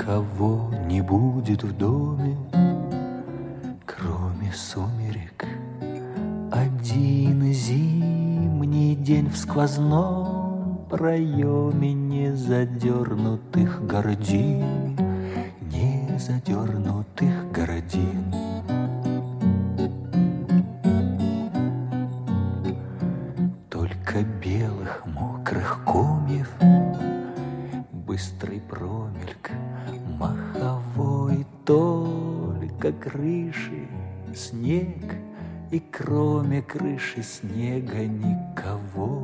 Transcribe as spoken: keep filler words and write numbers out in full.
никого не будет в доме, кроме сумерек. Один зимний день в сквозном проеме незадернутых гордин, незадернутых гордин. Только белых мокрых комьев, быстрый промельк маховой, только крыши, снег, и кроме крыши снега никого.